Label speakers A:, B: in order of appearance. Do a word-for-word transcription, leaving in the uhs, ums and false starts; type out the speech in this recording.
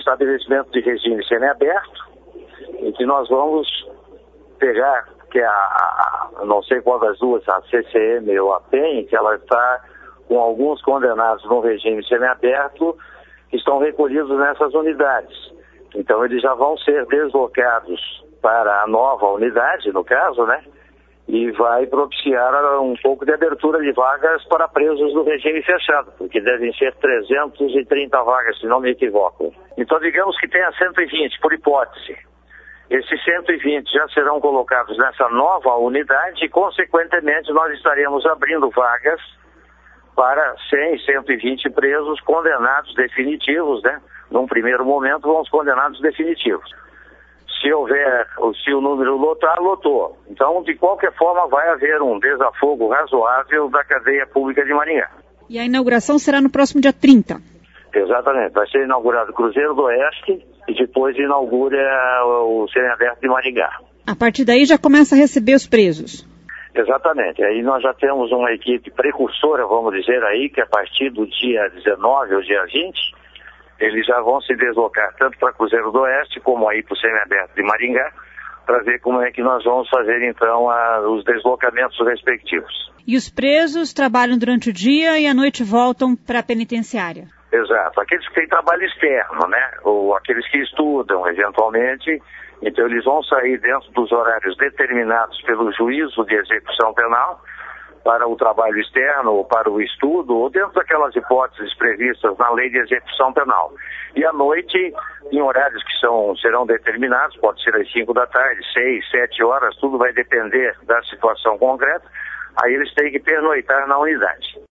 A: estabelecimento de regime semiaberto, em que nós vamos pegar, que é a, a, a não sei qual das duas, a C C M ou a PEN, que ela está com alguns condenados no regime semiaberto, que estão recolhidos nessas unidades. Então eles já vão ser deslocados para a nova unidade, no caso, né? E vai propiciar um pouco de abertura de vagas para presos do regime fechado, porque devem ser trezentas e trinta vagas, se não me equivoco. Então digamos que tenha cento e vinte, por hipótese. Esses cento e vinte já serão colocados nessa nova unidade e, consequentemente, nós estaremos abrindo vagas para cem, cento e vinte presos condenados definitivos, né? Num primeiro momento, vão os condenados definitivos. Se houver, se o número lotar, lotou. Então, de qualquer forma, vai haver um desafogo razoável da cadeia pública de Maringá.
B: E a inauguração será no próximo dia trinta?
A: Exatamente. Vai ser inaugurado o Cruzeiro do Oeste e depois inaugura o semiaberto de Maringá.
B: A partir daí já começa a receber os presos?
A: Exatamente. Aí nós já temos uma equipe precursora, vamos dizer aí, que a partir do dia dezenove ou dia vinte, eles já vão se deslocar tanto para Cruzeiro do Oeste como aí para o semiaberto de Maringá, para ver como é que nós vamos fazer então a, os deslocamentos respectivos.
B: E os presos trabalham durante o dia e à noite voltam para a penitenciária?
A: Exato. Aqueles que têm trabalho externo, né? Ou aqueles que estudam, eventualmente, então eles vão sair dentro dos horários determinados pelo juízo de execução penal para o trabalho externo ou para o estudo, ou dentro daquelas hipóteses previstas na lei de execução penal. E à noite, em horários que são, serão determinados, pode ser às cinco da tarde, seis, sete horas, tudo vai depender da situação concreta, aí eles têm que pernoitar na unidade.